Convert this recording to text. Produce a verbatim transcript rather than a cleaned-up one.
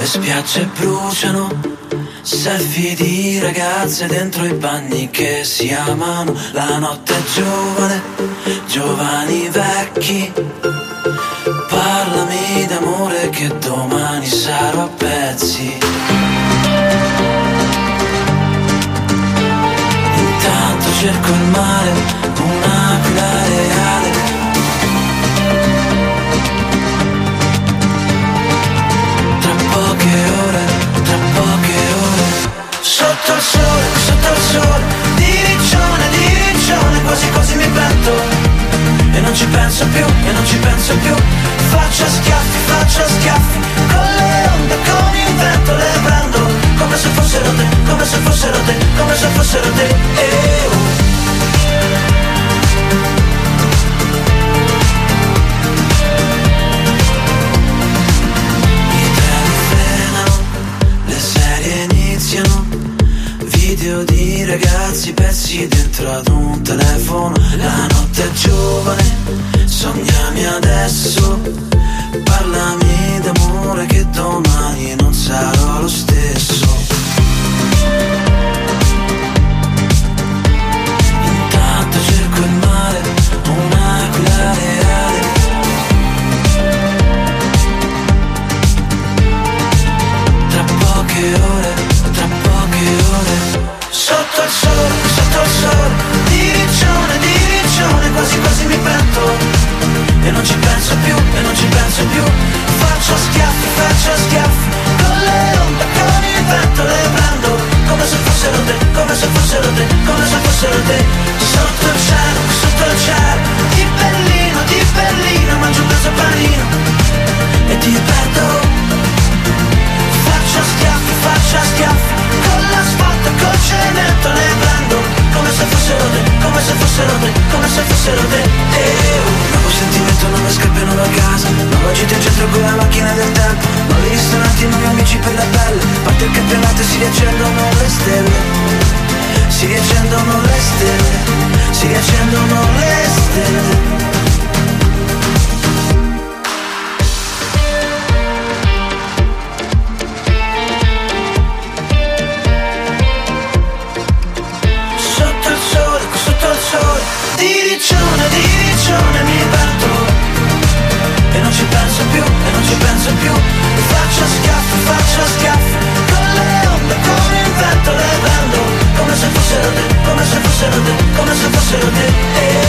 spiagge bruciano, selfie di ragazze dentro i bagni che si amano. La notte è giovane, giovani vecchi. Parlami d'amore che domani sarò a pezzi. Intanto cerco il mare, un'aquila reale. Poche ore, tra poche ore. Sotto il sole, sotto il sole, di riccione, di riccione, quasi quasi mi pento. E non ci penso più, e non ci penso più. Faccio schiaffi, faccio schiaffi, con le onde, con il vento le prendo. Come se fossero te, come se fossero te, come se fossero te. E oh. Video di ragazzi pezzi dentro ad un telefono. La notte è giovane, sognami adesso. Parlami d'amore che domani non sarò lo stesso. Intanto cerco il mare, un'aquila reale. Tra poche ore, tra poche ore. Sotto il sole, sotto il sole, di riccione, di riccione, quasi quasi mi pento. E non ci penso più, e non ci penso più. Faccio schiaffi, faccio schiaffi, con le onde, con il vento le prendo. Come se fossero te, come se fossero te, come se fossero te. Sotto il cielo, sotto il cielo, di Berlino, di Berlino, mangio un pezzo panino e ti perdo. Faccio schiaffi, faccio schiaffi, con l'asfalto, col cemento le prendo. Come se fossero te, come se fossero te, come se fossero te. E oh. Nuovo sentimento, nuove scarpe, nuova casa. Nuova gita in centro con la macchina del tempo. Nuovi ristoranti, nuovi amici per la pelle. Parte il campionato e si riaccendono le stelle. Si riaccendono le stelle. Si riaccendono le stelle. Di riccione, di riccione mi perdo. E non ci penso più, e non ci penso più. Faccio schiaffi, faccio schiaffi, con le onde, con il vento le prendo. Come se fossero te, come se fossero te, come se fossero te.